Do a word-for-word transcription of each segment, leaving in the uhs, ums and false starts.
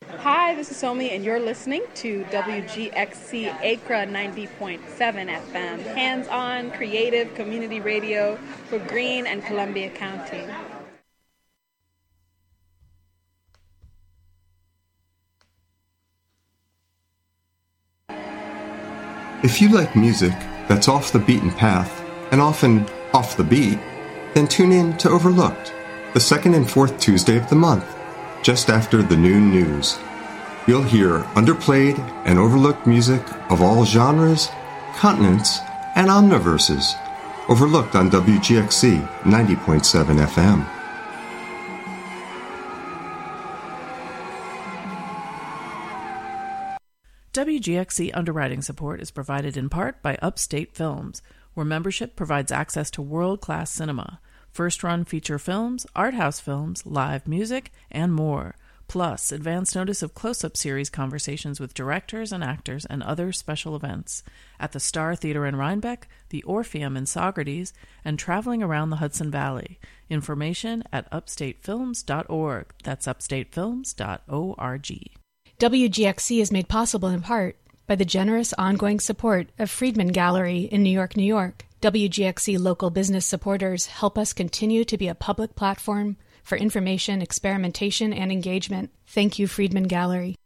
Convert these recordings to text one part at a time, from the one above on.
Hi, this is Somi, and you're listening to W G X C Acra ninety point seven F M, hands-on, creative community radio for Greene and Columbia County. If you like music that's off the beaten path, and often off the beat, then tune in to Overlooked, the second and fourth Tuesday of the month, just after the noon news. You'll hear underplayed and overlooked music of all genres, continents, and omniverses. Overlooked on W G X C ninety point seven F M. W G X C underwriting support is provided in part by Upstate Films, where membership provides access to world-class cinema, first-run feature films, art house films, live music, and more. Plus, advance notice of close-up series conversations with directors and actors and other special events at the Star Theater in Rhinebeck, the Orpheum in Saugerties, and traveling around the Hudson Valley. Information at upstate films dot org. That's upstate films dot org. W G X C is made possible in part by the generous ongoing support of Friedman Gallery in New York, New York. W G X C local business supporters help us continue to be a public platform for information, experimentation, and engagement. Thank you, Friedman Gallery.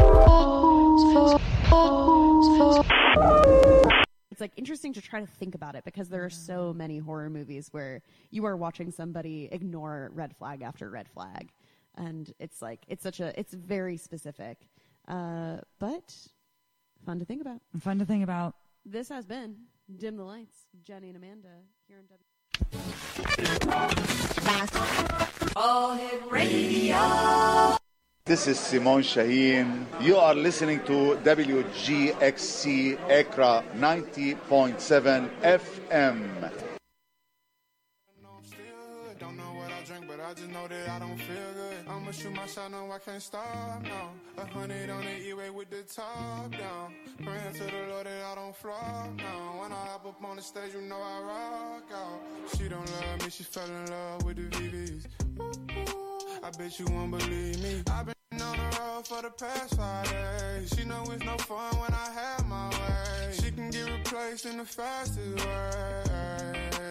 It's like interesting to try to think about it because there are so many horror movies where you are watching somebody ignore red flag after red flag. And it's like, it's such a, it's very specific, uh, but fun to think about. Fun to think about. This has been Dim the Lights, Jenny and Amanda here in W. All Hit Radio. This is Simon Shaheen. You are listening to W G X C Acra ninety point seven F M. But I just know that I don't feel good. I'ma shoot my shot, no, I can't stop, no. A hundred on the E-way with the top down. Praying to the Lord that I don't flop, no. When I hop up on the stage, you know I rock out. She don't love me, she fell in love with the V Vs. Ooh, I bet you won't believe me. I've been on the road for the past five days. She know it's no fun when I have my way. She can get replaced in the fastest way.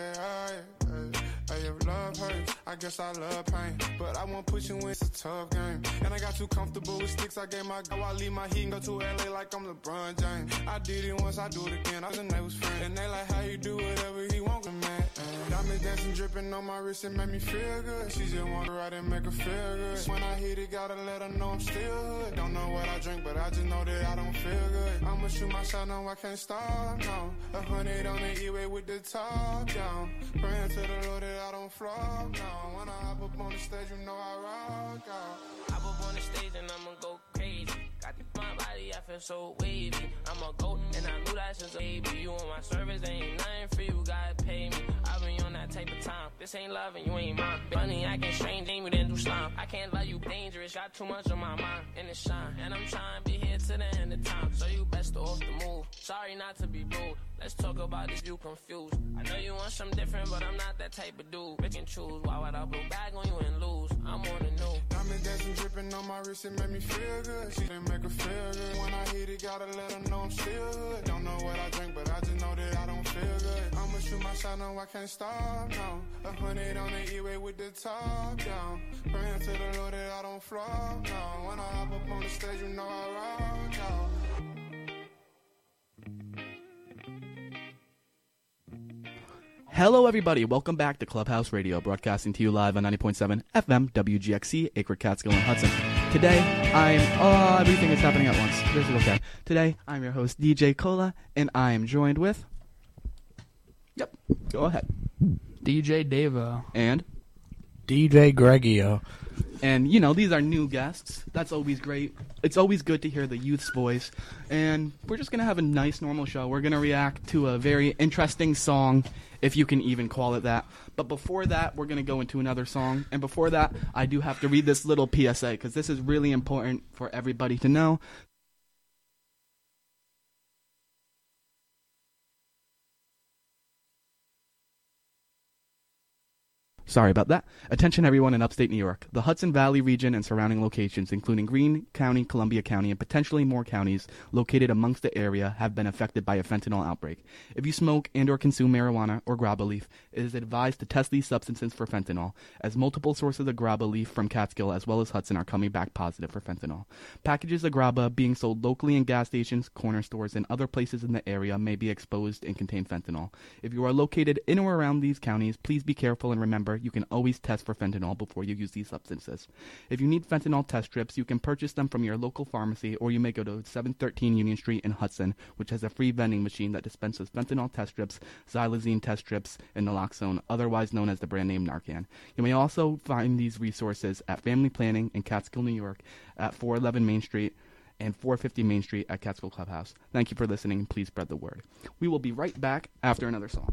If love hurts, I guess I love pain. But I won't push you in, it's a tough game. And I got too comfortable with sticks, I gave my go. I leave my heat and go to L A like I'm LeBron James. I did it once, I do it again. I was and they was friends. And they like how you do whatever he want, man. And diamonds dancing, dripping on my wrist, it made me feel good. She just wanna ride and make her feel good. When I hit it, gotta let her know I'm still hood. Don't know what I drink, but I just know that I don't feel good. I'ma shoot my shot, no, I can't stop, no. A hundred on the E-way with the top down. Praying to the Lord that I don't flop, no. When I hop up on the stage, you know I rock out. Hop up on the stage and I'ma go crazy. Got my body, I feel so wavy. I'm a goat and I knew that since a baby. You on my service, ain't nothing for you, gotta pay me. I been on that type of time. This ain't love and you ain't mine. Funny, I can strange, ain't we didn't do slime. I can't love you dangerous, got too much on my mind. And it's shine, and I'm trying to be here to the end of time. So you best off the move. Sorry not to be rude. Let's talk about this, you confused. I know you want something different, but I'm not that type of dude. Pick and choose, why would I blow back on you and lose? I'm on the new. Diamond dancing, dripping on my wrist, it made me feel good. She didn't make her feel good. When I hit it, gotta let her know I'm still hood. Don't know what I drink, but I just know that I don't feel good. I'ma shoot my shot, no, I can't stop, no. A hundred on the E-way with the top down. Praying to the Lord that I don't flop, no. When I hop up on the stage, you know I rock out. Hello, everybody. Welcome back to Clubhouse Radio, broadcasting to you live on ninety point seven F M, W G X C, Acre, Catskill, and Hudson. Today, I'm... Oh, everything is happening at once. This is okay. Today, I'm your host, D J Cola, and I am joined with... Yep, go ahead. D J Devo. And? D J Greggio. And, you know, these are new guests. That's always great. It's always good to hear the youth's voice. And we're just going to have a nice, normal show. We're going to react to a very interesting song, if you can even call it that. But before that, we're going to go into another song. And before that, I do have to read this little P S A, because this is really important for everybody to know. Sorry about that. Attention everyone in upstate New York. The Hudson Valley region and surrounding locations, including Greene County, Columbia County, and potentially more counties located amongst the area, have been affected by a fentanyl outbreak. If you smoke and or consume marijuana or graba leaf, it is advised to test these substances for fentanyl, as multiple sources of graba leaf from Catskill as well as Hudson are coming back positive for fentanyl. Packages of graba being sold locally in gas stations, corner stores, and other places in the area may be exposed and contain fentanyl. If you are located in or around these counties, please be careful and remember you can always test for fentanyl before you use these substances. If you need fentanyl test strips, you can purchase them from your local pharmacy, or you may go to seven thirteen Union Street in Hudson, which has a free vending machine that dispenses fentanyl test strips, xylazine test strips, and naloxone, otherwise known as the brand name Narcan. You may also find these resources at Family Planning in Catskill, New York, at four eleven Main Street, and four fifty Main Street at Catskill Clubhouse. Thank you for listening, and please spread the word. We will be right back after another song.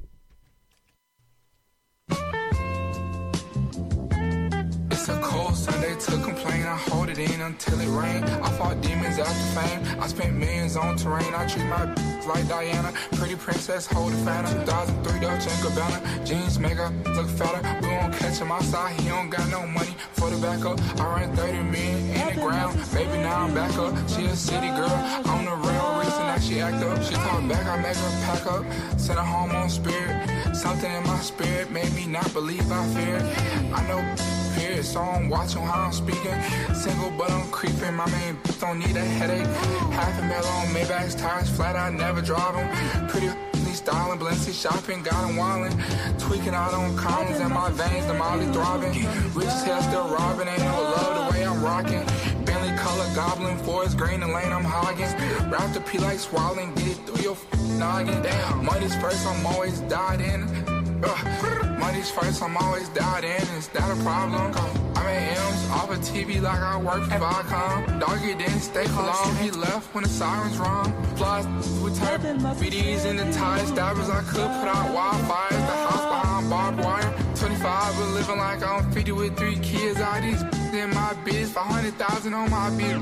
It's a cold Sunday to complain. I hold it in until it rain. I fought demons after fame. I spent millions on terrain. I treat my b- like Diana. Pretty princess, hold it fatter. two thousand three Dolce and Gabbana. Jeans make her look fatter. We won't catch him outside. He don't got no money for the backup. I ran thirty million in the ground. Baby, now I'm back up. She a city girl. I'm the real reason that she act up. She talk back, I make her pack up. Send her home on spirit. Something in my spirit made me not believe I feared. I know period, so I'm watching how I'm speaking. Single, but I'm creeping. My main bitch don't need a headache. Half a mil on Maybach's tires flat. I never drive them. Pretty styling, Balenci shopping, got him wildin'. Tweaking out on Collins in my veins, the Molly throbbing. Rich as hell, still robbing. Ain't no love the way I'm rocking. Bentley color goblin, forest green, the lane I'm hogging. Wrap the P like swallowing, get it through your f- noggin. Damn, money's first, I'm always died in. Ugh. Money's first, I'm always dialed in. Is that a problem? I'm in M's off of T V like I work for Viacom. Doggy didn't stay for long. He left when the sirens rung. Flies with turb B Ds in the tires. Stabbers I could put out wildfires. The house behind barbed wire. twenty-five but living like I'm fifty with three kids. All these in my biz. five hundred thousand on my biz.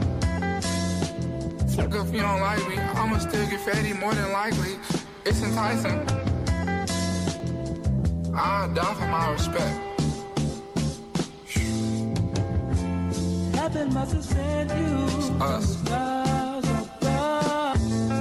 Fuck if you don't like me. I'ma still get fatty more than likely. It's enticing. I die for my respect. Heaven must have sent you. It's us. Stars above.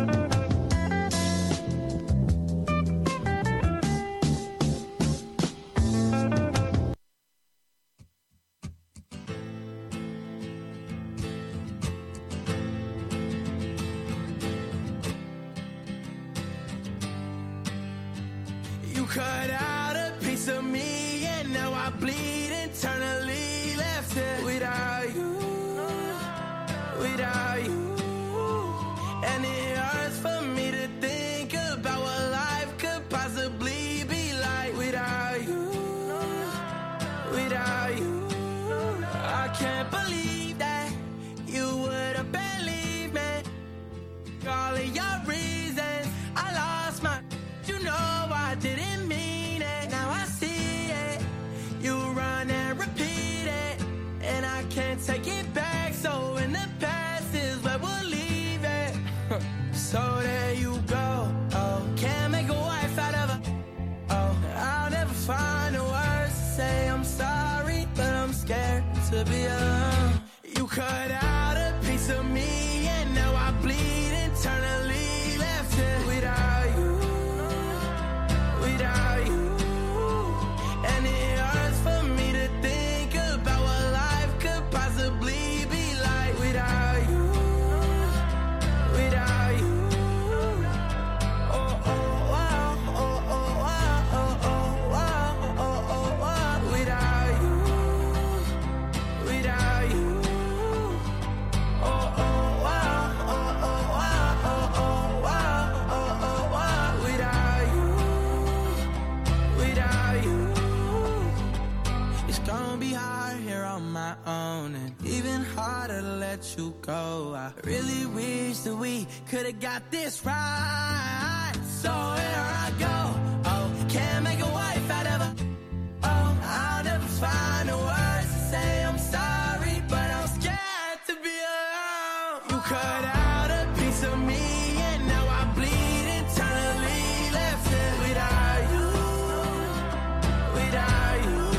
You cut out a piece of me, and now I bleed internally. Left it without you, without you. And it hurts for me to think about what life could possibly be like without you, without you. I can't believe that you would have believed me. All of your reasons, I lost my. You know I didn't mean it. Now I see it. You run and repeat it, and I can't take it back. So in the past is where we'll leave it. So there you go. Oh, can't make a wife out of her. Oh, I'll never find the words to say I'm sorry, but I'm scared to be alone. You cut out a piece of me, and now I bleed internally. Left it without you, without you. And it hurts for me to think about what life could possibly be like without you, without you. Oh, oh, wow, oh, oh, wow, oh, oh, wow, oh, oh, wow. Without you, without you. Oh, oh, wow, oh, oh, wow, oh, oh, wow, oh, oh, wow. Without you, without you. It's gonna be hard here on my own, and even harder to let you go. I really wish that we could've got this right. So here I go. Oh, can't make a wife out of her. Oh, I'll never find the words to say I'm sorry, but I'm scared to be alone. You cut out a piece of me, and now I bleed internally. Left it without you, without you.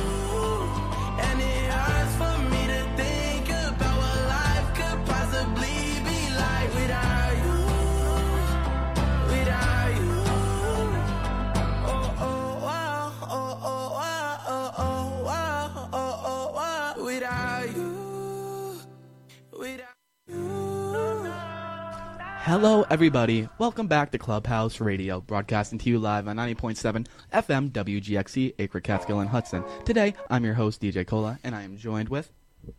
Hello, everybody. Welcome back to Clubhouse Radio, broadcasting to you live on ninety point seven F M W G X C, Acre, Catskill, and Hudson. Today, I'm your host, D J Cola, and I am joined with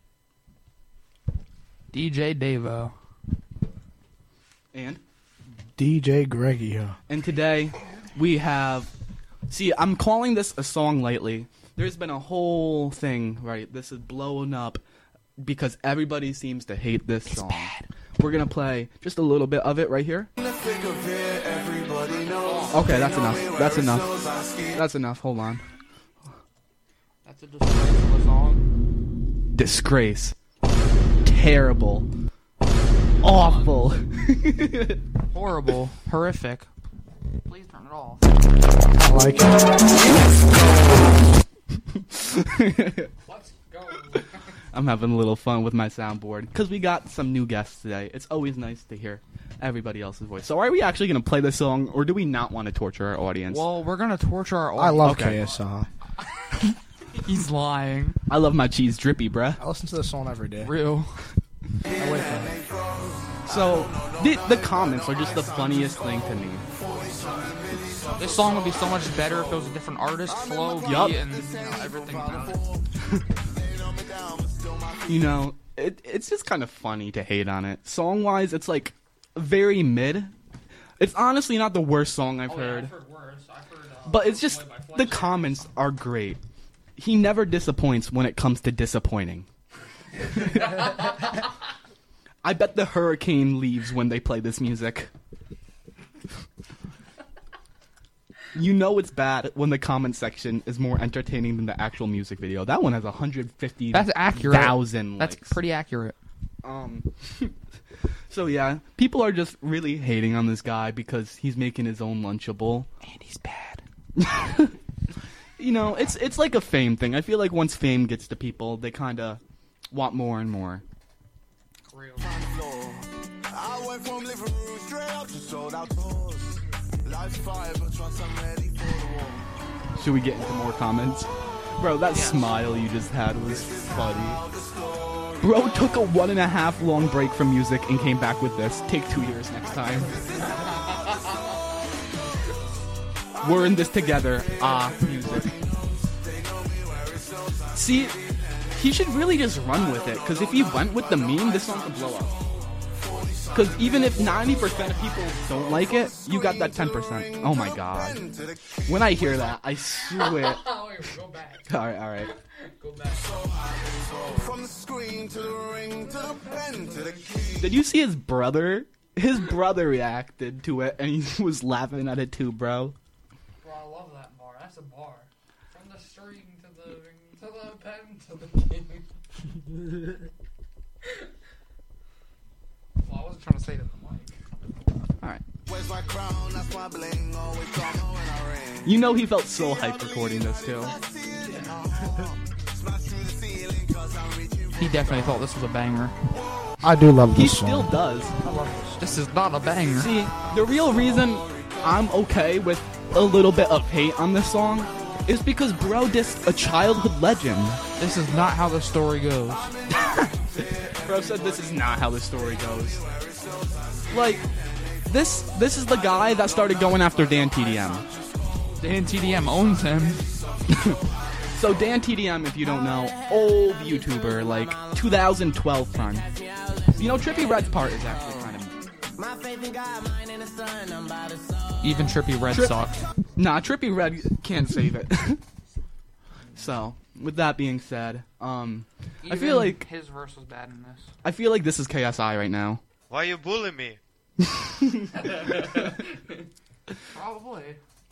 D J Davo. And D J Greggio. And today, we have... See, I'm calling this a song lately. There's been a whole thing, right? This is blown up because everybody seems to hate this it's song. Bad. We're going to play just a little bit of it right here. Okay, that's enough. That's enough. That's enough. Hold on. That's a disgrace of a song. Disgrace. Terrible. Awful. Horrible. Horrific. Please turn it off. I like it. Let's go. I'm having a little fun with my soundboard because we got some new guests today. It's always nice to hear everybody else's voice. So are we actually going to play this song, or do we not want to torture our audience? Well, we're going to torture our audience. I love okay. K S R. He's lying. I love my cheese drippy, bruh. I listen to this song every day. Real. I wait for it. So, the, the comments are just the funniest thing to me. This song would be so much better if it was a different artist, flow, Yup. beat, and you know, everything about it. You know, it, it's just kind of funny to hate on it. Song-wise, it's like very mid. It's honestly not the worst song I've oh, heard. Yeah, I've heard worse. I've heard, uh, But it's just, the comments are great. He never disappoints when it comes to disappointing. I bet the hurricane leaves when they play this music. You know it's bad when the comment section is more entertaining than the actual music video. That one has one hundred fifty thousand That's accurate. likes. That's pretty accurate. Um, so yeah, people are just really hating on this guy because he's making his own Lunchable. And he's bad. You know, it's it's like a fame thing. I feel like once fame gets to people, they kind of want more and more. Real. I went from living room straight up to sold out tours. Life's fire, but once I'm ready for the war. Should we get into more comments? Bro, that Yes. smile you just had was funny. Bro took a one and a half long break from music and came back with this. Take two years next time. We're in this together. Ah, music. See, he should really just run with it, because if he went with the meme, this song could blow up. Because even if ninety percent of people don't like it, you got that ten percent. Oh my god. When I hear that, I swear. Go back. Alright, alright. Go back. From the screen to the ring to the pen to the key. Did you see his brother? His brother reacted to it, and he was laughing at it too, bro. Bro, I love that bar. That's a bar. From the string to the ring to the pen to the king. Well, I wasn't trying to say to the mic. Alright. Where's my crown? That's my bling. Always come when I ring. You know he felt so hyped recording this too. He definitely thought this was a banger. I do love He this still song. does. I love this. This is not a banger. See, the real reason I'm okay with a little bit of hate on this song is because bro dissed a childhood legend. This is not how the story goes. Bro said this is not how the story goes. Like, this this is the guy that started going after Dan T D M. Dan T D M owns him. So Dan T D M, if you don't know, old YouTuber, like two thousand twelve time. You know, Trippie Red's part is actually kind of... Even Trippie Red Tri- sucks. Nah, Trippie Red can't save it. So, with that being said, um, I feel Even like his verse was bad in this. I feel like this is K S I right now. Why you bullying me? Probably.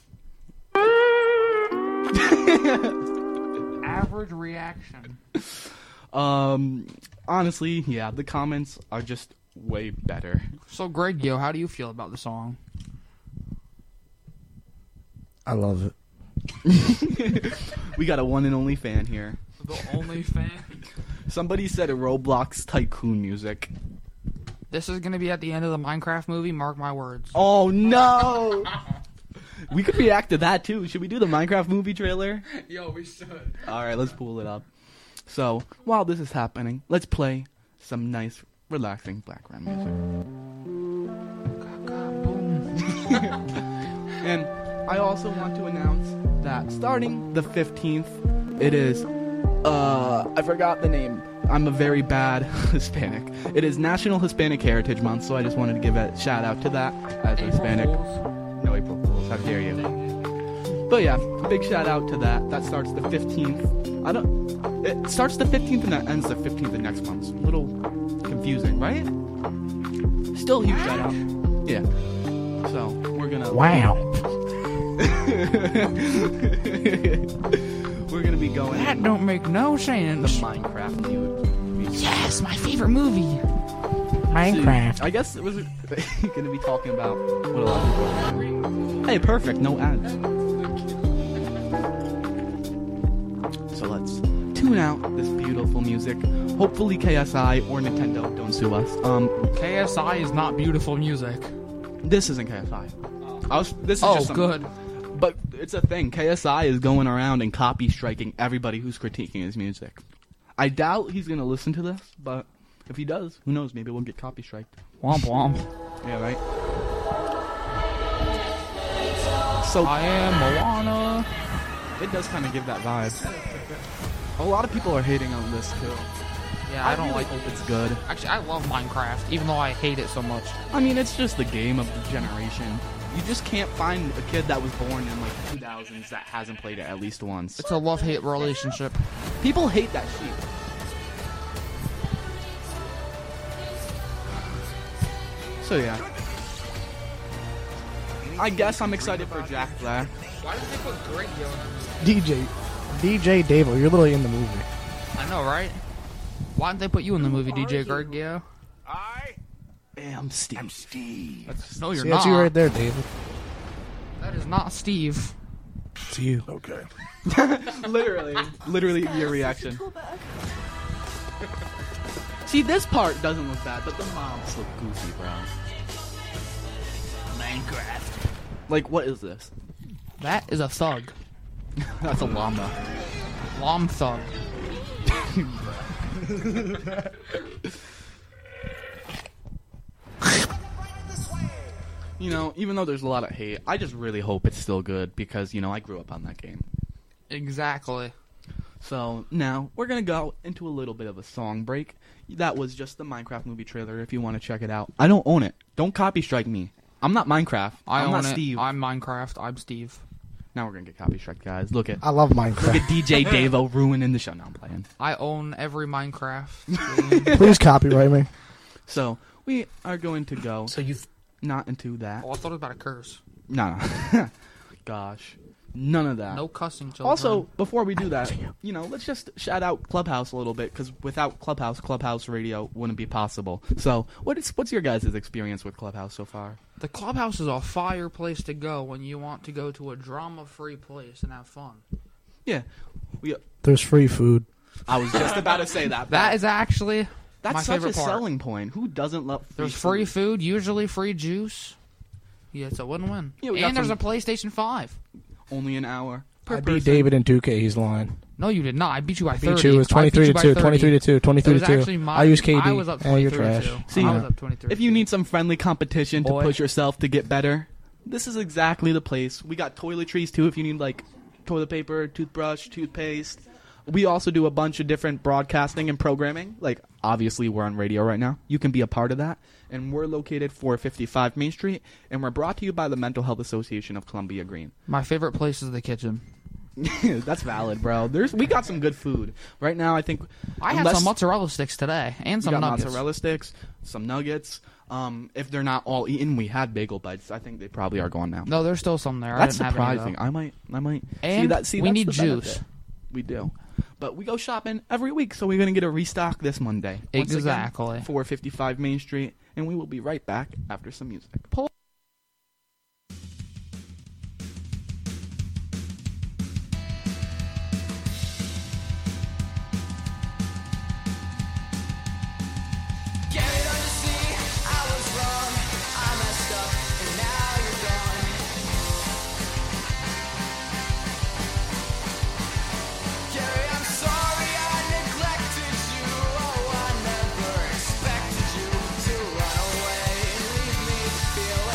Average reaction. Um, honestly, yeah, the comments are just way better. So, Greg, yo, how do you feel about the song? I love it. We got a one and only fan here. The only fan? Somebody said a Roblox tycoon music. This is going to be at the end of the Minecraft movie, mark my words. Oh, no! We could react to that, too. Should we do the Minecraft movie trailer? Yo, we should. Alright, let's pull it up. So, while this is happening, let's play some nice, relaxing background music. And I also want to announce that starting the fifteenth, it is, uh, I forgot the name. I'm a very bad Hispanic. It is National Hispanic Heritage Month, so I just wanted to give a shout out to that as a Hispanic. No April Fools, how dare you. But yeah, big shout out to that. That starts the fifteenth. I don't. It starts the fifteenth and that ends the fifteenth of next month. It's a little confusing, right? Still a huge shout out. Yeah. So we're gonna. Wow. We're gonna be going. That don't make no sense. The Minecraft movie. Yes, my favorite movie. Minecraft. So, I guess it was gonna be talking about what a lot of people are doing. Hey, perfect. No ads. So let's tune out this beautiful music. Hopefully K S I or Nintendo don't sue us. Um, K S I is not beautiful music. This isn't K S I. I was, this is oh, just some, good. But it's a thing. K S I is going around and copy striking everybody who's critiquing his music. I doubt he's gonna listen to this, but if he does, who knows? Maybe we'll get copy striked. Womp womp. Yeah, right. So I am Moana. It does kind of give that vibe. A lot of people are hating on this too. Yeah, I, I don't really like. Hope it's good. Actually, I love Minecraft, even though I hate it so much. I mean, it's just the game of the generation. You just can't find a kid that was born in like the two thousands that hasn't played it at least once. It's a love-hate relationship. People hate that shit. So yeah. I guess I'm excited for Jack Black. Why did they put Greg Yo in that movie? D J, D J Davo, you're literally in the movie. I know, right? Why didn't they put you in the movie, D J Greg Yo? I am Steve. I'm Steve. That's, no, you're See, not. that's you right there, David. That is not Steve. It's you. Okay. literally, literally your reaction. See, this part doesn't look bad, but the mobs look goofy, bro. Minecraft. Like, what is this? That is a thug. That's a llama. Lom thug. You know, even though there's a lot of hate, I just really hope it's still good because, you know, I grew up on that game. Exactly. So, now, we're going to go into a little bit of a song break. That was just the Minecraft movie trailer if you want to check it out. I don't own it. Don't copy strike me. I'm not Minecraft. I I'm own not it. Steve. I'm Minecraft. I'm Steve. Now we're going to get copy strike, guys. Look at I love Minecraft. Look at D J Davo ruining the show. Now I'm playing. I own every Minecraft game. Please copyright me. So, we are going to go So you... Th- not into that. oh, I thought it was about a curse. No, no. Gosh. None of that. No cussing, children. Also, before we do that, you know, let's just shout out Clubhouse a little bit, because without Clubhouse, Clubhouse Radio wouldn't be possible. So, what is what's your guys' experience with Clubhouse so far? The Clubhouse is a fire place to go when you want to go to a drama-free place and have fun. Yeah. We, There's free food. I was just about to say that. That is actually That's my such favorite a part. selling point. Who doesn't love free There's food? free food, usually free juice. Yeah, it's a win-win. Yeah, we got and there's some- a PlayStation five. Only an hour per I beat person. David in two K. He's lying. No, you did not. I beat you by I thirty. beat you. It was I beat twenty-three you to by two. thirty. twenty-three to two. twenty-three It to was two. actually my, I use K D. I was up and you're twenty-three to trash. two. See, I was up twenty-three. If you need some friendly competition Boy. to push yourself to get better, this is exactly the place. We got toiletries too if you need like toilet paper, toothbrush, toothpaste. We also do a bunch of different broadcasting and programming. Like, obviously, we're on radio right now. You can be a part of that. And we're located four fifty-five Main Street, and we're brought to you by the Mental Health Association of Columbia Green. My favorite place is the kitchen. That's valid, bro. There's we got some good food right now. I think I had some mozzarella sticks today and we some got nuggets. mozzarella sticks, some nuggets. Um, if they're not all eaten, we had bagel bites. I think they probably are gone now. No, there's still some there. That's I didn't have any, surprising. though. I might, I might. And see that, see, we that's need the juice. benefit. We do, but we go shopping every week, so we're gonna get a restock this Monday. Once Exactly. again, four fifty-five Main Street, and we will be right back after some music. Pull. Feel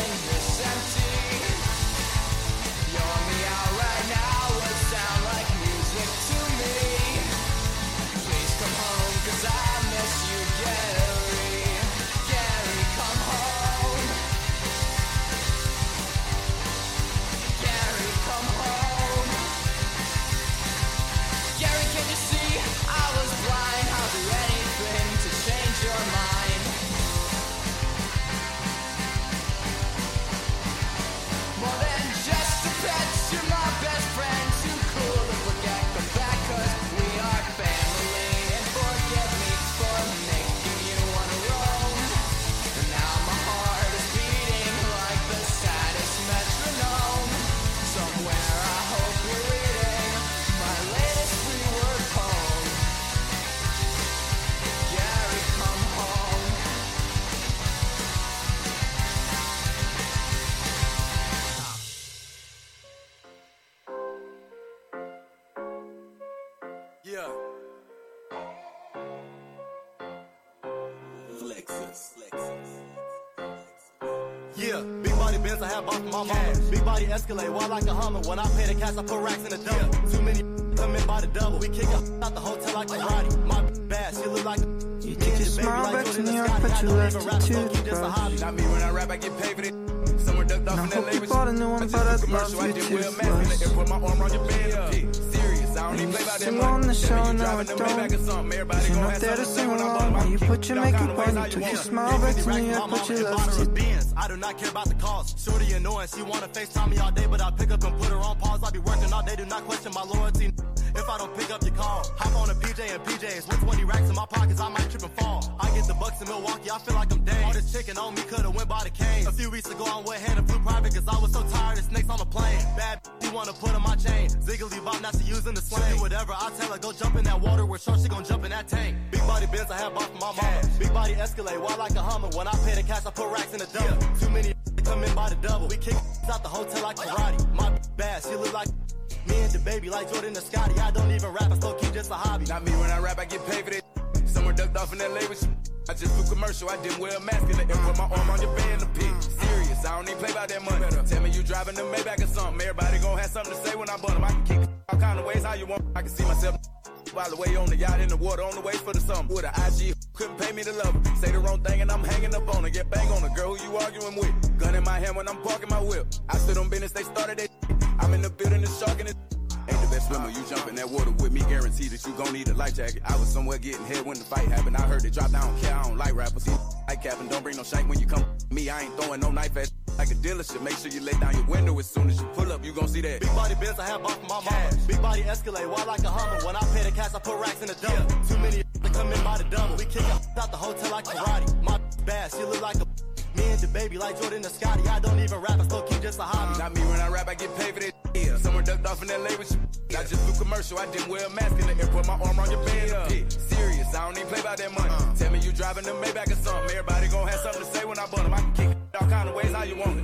Yeah, big body Benz I have bought from my mama. Big body Escalade, why like a Hummer? When I pay the cash, I put racks in the double. Yeah. Too many come in by the double. We kick her out the hotel like karate. My bad, she look like. You take your smile back to New York, but you left it to the road. Not me when I rap, I get paid for it. Somewhere ducked off in L A. You bought a new one, but I'd love you to first. Put my arm on your band. Serious, I don't even play by that sing on the show, now I don't. You're not there to sing along. While you put your makeup on, you took your smile back to New York, but you left it. I do not care about the cost. Shorty annoying, she wanna FaceTime me all day, but I pick up and put her on pause. I be working all day, do not question my loyalty. If I don't pick up your call, hop on a P J and P Js. With twenty racks in my pockets, I might trip and fall. I get the bucks in Milwaukee, I feel like I'm dead. All this chicken on me could've went by the cane. A few weeks ago, I went ahead and flew private, cause I was so tired of snakes on the plane. Bad she wanna put on my chain. Ziggly Bob, now she using the slang. Do whatever, I tell her, go jump in that water. We're short, she gon' jump in that tank. Big body Benz I have bought from my mama. Big body Escalade, why like a Hummer? When I pay the cash, I put racks in the double. Yeah. Too many come in by the double. We kick out the hotel like karate. My bad, she look like me and the baby like Jordan and Scotty. I don't even rap, I still keep just a hobby. Not me when I rap, I get paid for it. Somewhere ducked off in L A with you. I just flew commercial, I didn't wear a mask in the air. Put my arm on your band to pick. Serious, I don't even play by that money. Tell me you driving the Maybach or something. Everybody gon' have something to say when I bun them. I can kick all kind of ways how you want. I can see myself while the way on the yacht in the water on the way for the summer. With an I G, couldn't pay me to love her. Say the wrong thing and I'm hanging up on her. Get bang on her, girl who you arguing with. Gun in my hand when I'm parking my whip. I stood on business, they started that. I'm in the building, the shark in it. Ain't the best swimmer, you jump in that water with me, guarantee that you gon' need a life jacket. I was somewhere getting hit when the fight happened. I heard it drop down, care, I don't like rappers. Like capping, don't bring no shank when you come. Me, I ain't throwing no knife at like a dealership. Make sure you lay down your window as soon as you pull up, you gon' see that. Big body Benz I have bought from my mama. Big body Escalade, why like a Hummer? When I pay the cash, I put racks in the double. Yeah. Too many to come in by the double. We kick out the hotel like karate. My bad, she look like a. Me and the baby like Jordan and Scotty. I don't even rap, I still keep just a hobby. Not me when I rap, I get paid for that. Yeah. Somewhere ducked off in L A with you. I just flew commercial, I didn't wear a mask in the air. Put my arm on your band to pick. Serious, I don't even play by that money. Uh. Tell me you driving the Maybach or something. Everybody gon' have something to say when I bun them. I can kick all kind of ways how you want it.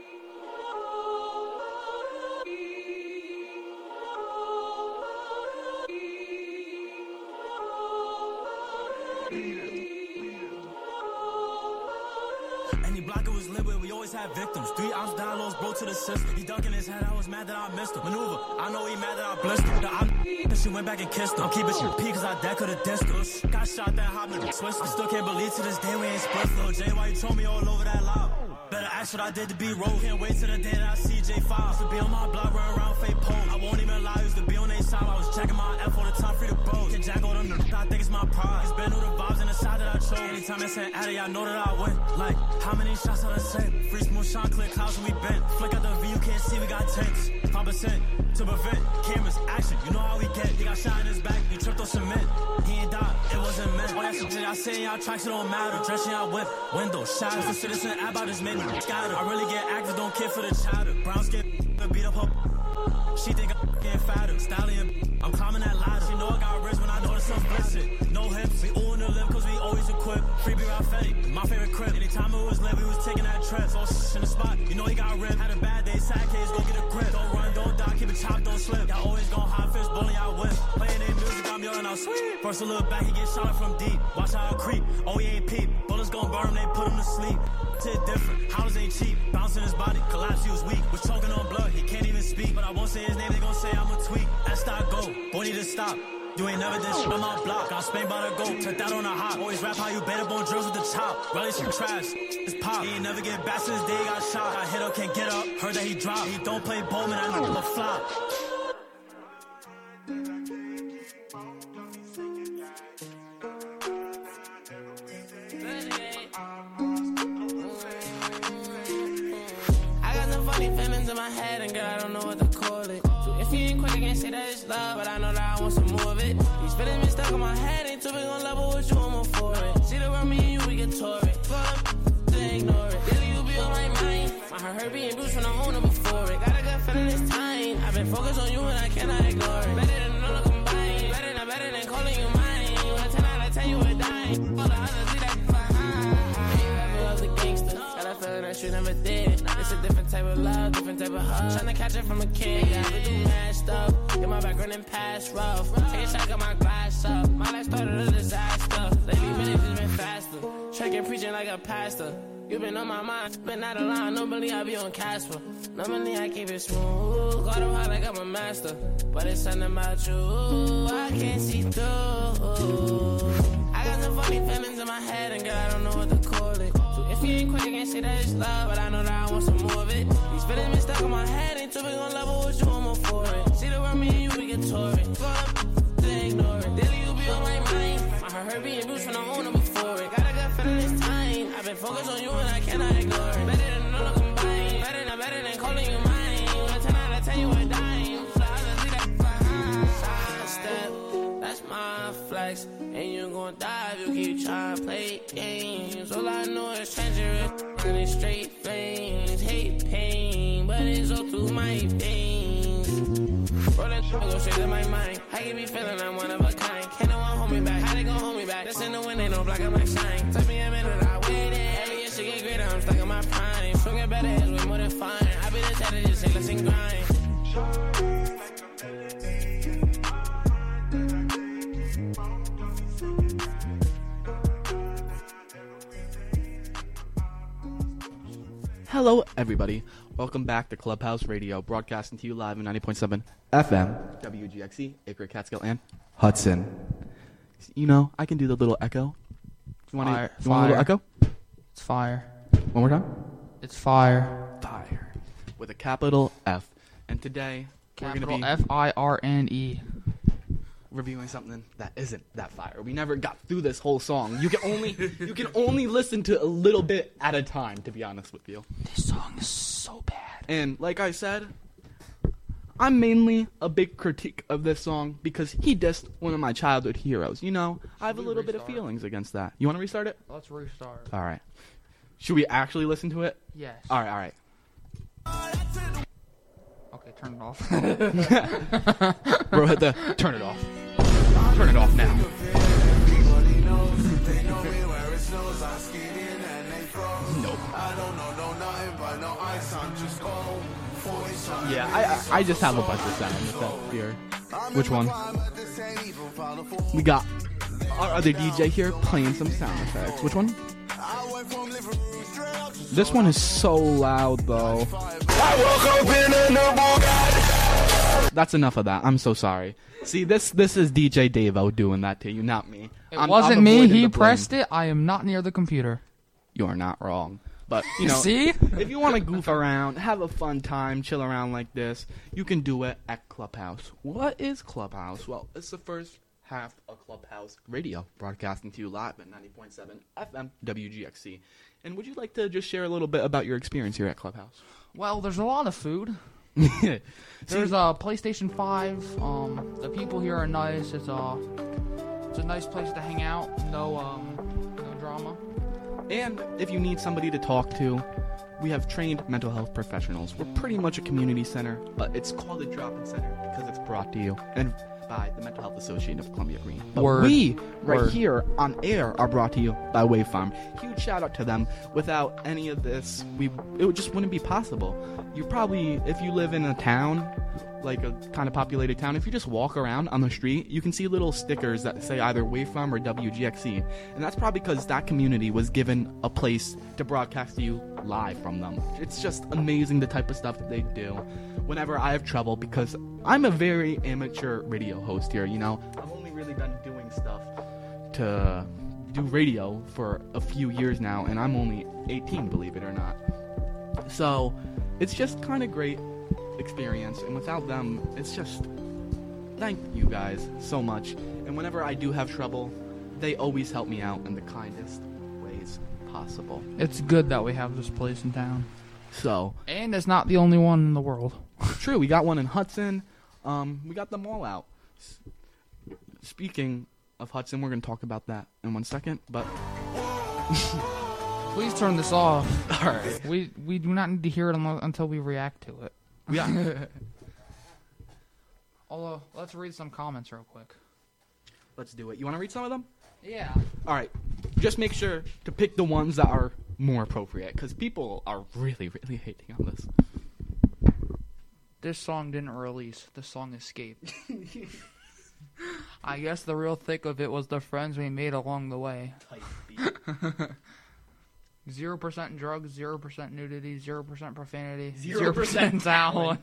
Had victims, three ounce downloads broke to the system. He ducking his head, I was mad that I missed him. Maneuver, I know he mad that I blessed him. The I'm that she went back and kissed him. I'm keeping shit P cause I dead could've dissed him. Got shot that hot nigga switched. I still can't believe to this day we ain't split. Lil J, why you told me all over that loud? Better ask what I did to be rolled. Can't wait till the day that I see J five. Used to be on my block, run around fake pole. I won't even lie, used to be on their side. I was checking my F all the time, free to bros. Can Jack on them, I think it's my pride. It's been all the vibes and the side that I chose. Anytime they say Addy, I know that I win. Like, how many shots I done sent? Free smooth shine, clear clouds when we bent. Flick out the V, you can't see, we got tents. five percent to prevent. Cameras, action, you know how we get. He got shot in his back, he tripped on cement. He ain't died, it wasn't meant. All that shit I say in y'all tracks, it don't matter. Dressing y'all whip, window, shadows. The citizen app, I just made me scatter. I really get active, don't care for the chatter. Brown skin, beat up her. She think I'm getting fatter. Stallion, I'm climbing that ladder. She know I got rich when I know the sun's blessed. No hips, we all in the lip cause we always equipped. Freebie Rafetti, my favorite crib. Anytime it was lit, we was taking that trip. So shh in the spot, you know he got ripped. Had a bad day, sad case, go get a grip. Don't run, don't die, keep it chopped, don't slip. Y'all always gon' hot fist, bowling y'all whip. Playing their music, I'm yelling out sweet. First a little back, he get shot from deep. Watch how I creep, oh he ain't peep. Bullets gon' burn him, they put him to sleep. Tit different, howls ain't cheap. Bouncing his body, collapse, he was weak. Was choking on blood, he can't even speak. But I won't say his name, they gon' say I'm a tweak. That's I go, boy need to stop. You ain't never did shit on my block. Got spanked by the goat, took that on a hop. Always rap how you bait up on drills with the chop. Rally some trash, it's pop. He ain't never get back since the day he got shot. Got hit up, can't get up. Heard that he dropped. He don't play Bowman, I know him a flop. I got some funny feelings in my head, and girl, I don't know what to call it. So if you ain't quick, I can't say that it's love, but I know that I want some more of it. These feelings been stuck in my head, ain't too big on level with you, I'm all for it. See the world, me and you, we get tore it. Fuck, they ignore it. Really, you be on my mind. My heart hurt being bruised when I own them before it. Got a good feeling this time. I've been focused on you and I cannot ignore it. Better than all the combined. Better than better than calling you mine. You a ten out of ten, you a dime. All the others leave that behind. You ever love the gangster? Got a feeling that you never did. It's a different type of love, different type of hug. Tryna catch it from a kid, yeah, we do mad stuff. Get my background and past rough. Take a shot, got my glass up. My life started a disaster. Lately minutes has been faster. Tracking, preaching like a pastor. You been on my mind, been out of line. Normally I be on Casper. Normally I keep it smooth. Got them high like I'm a master. But it's something about you I can't see through. I got some funny feelings in my head, and girl, I don't know what to call it. So if you ain't quick, I can't say that it's love, but I know that I want some more of it. These feelings been stuck in my head, ain't too big on level with you, I'm more for it. See the world, me and you, we get torrid. Go up, they ignore it. Daily you be on my mind. My heart hurt being bruised from the owner before it. Got a good feeling this time. I've been focused on you and I cannot ignore it. Better than all combined. Better than better than calling you mine. You a ten out of ten, you a dime. So I just leave that behind. Side step, that's my flex. And you gon' die if you keep trying to play games. All I know is treacherous and it's straight flames. Hate pain, but it's all through my veins. Rollin' go straight to my mind. I can be feeling I'm one of a kind. Can't no one hold me back. How they gon' hold me back? This in the wind, ain't no block, I'm like shine. Took me a minute, I waited. Every year she get greater, I'm stuck in my prime. Swinging better is way more than fine. I be the type to just say let's and grind. Hello, everybody. Welcome back to Clubhouse Radio, broadcasting to you live on ninety point seven F M, W G X C, Acre, Catskill, and Hudson. You know, I can do the little echo. You want, Fire. a, you want a little echo? It's fire. One more time? It's fire. Fire. With a capital F. And today, Capital we're going to F I R N E. reviewing something that isn't that fire. We never got through this whole song. You can only you can only listen to a little bit at a time, to be honest with you. This song is so bad. And like I said, I'm mainly a big critique of this song because he dissed one of my childhood heroes. You know, I have a little bit of feelings against that. You want to restart it? Let's restart. All right. Should we actually listen to it? Yes. All right, all right. Okay, turn it off. Bro, hit the turn it off. Turn it off now. Nope. Yeah, I, I I just have a bunch of sounds up here. Which one? We got our other D J here playing some sound effects. Which one? This one is so loud though. That's enough of that. I'm so sorry. See, this this is D J Davo doing that to you, not me. It I'm, wasn't I'm me. He pressed it. I am not near the computer. You're not wrong. But, you know, see? If you want to goof around, have a fun time, chill around like this, you can do it at Clubhouse. What is Clubhouse? Well, it's the first half of Clubhouse Radio, broadcasting to you live at ninety point seven F M W G X C. And would you like to just share a little bit about your experience here at Clubhouse? Well, there's a lot of food. There's a uh, PlayStation five. Um, the people here are nice. It's a it's a nice place to hang out. No um, no drama. And if you need somebody to talk to, we have trained mental health professionals. We're pretty much a community center, but it's called a drop-in center because it's brought to you and by the Mental Health Association of Columbia Green. But Word. we, right Word. here on air, are brought to you by Wave Farm. Huge shout out to them. Without any of this, we it would just wouldn't be possible. You probably, if you live in a town, like a kind of populated town, if you just walk around on the street, you can see little stickers that say either Wave Farm or W G X C. And that's probably because that community was given a place to broadcast to you live from them. It's just amazing the type of stuff that they do. Whenever I have trouble, because I'm a very amateur radio host here, you know, I've only really been doing stuff to do radio for a few years now, and I'm only eighteen, believe it or not. So it's just kind of great experience, and without them, it's just thank you guys so much. And whenever I do have trouble, they always help me out in the kindest ways possible. It's good that we have this place in town. So, and it's not the only one in the world. True, we got one in Hudson. Um, we got them all out. S- speaking of Hudson, we're going to talk about that in one second, but please turn this off. All right. We we do not need to hear it unlo- until we react to it. Yeah. Although, let's read some comments real quick. Let's do it. You want to read some of them? Yeah. All right. Just make sure to pick the ones that are more appropriate because people are really, really hating on this. This song didn't release. The song escaped. I guess the real thick of it was the friends we made along the way. Zero percent drugs, zero percent nudity, zero percent profanity, zero percent talent.